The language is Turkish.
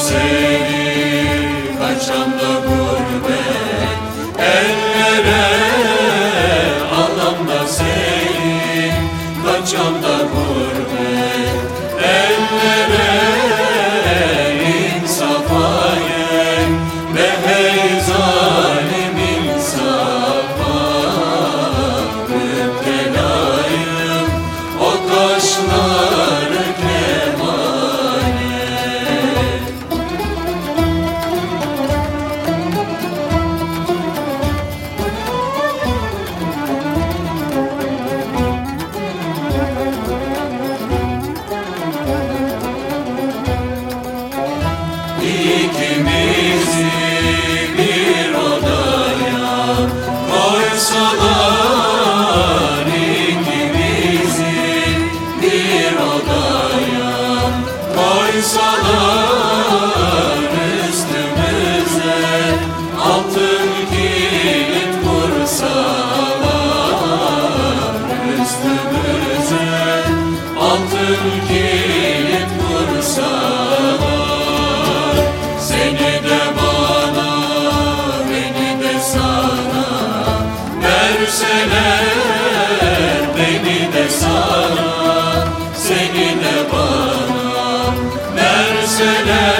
seni, kaçan da gurbet ellere. Alam da seni, kaçan da gurbet ellere. İnsafa gel ve hey zalim insafa. Müptelayım o taşları kemale. İkimizi bir odaya koysalar, ikimizi bir odaya koysalar, üstümüze altın kilit vursalar, üstümüze altın kilit vursalar, seni de bana, beni de sana verseler, beni de sana, seni de bana verseler.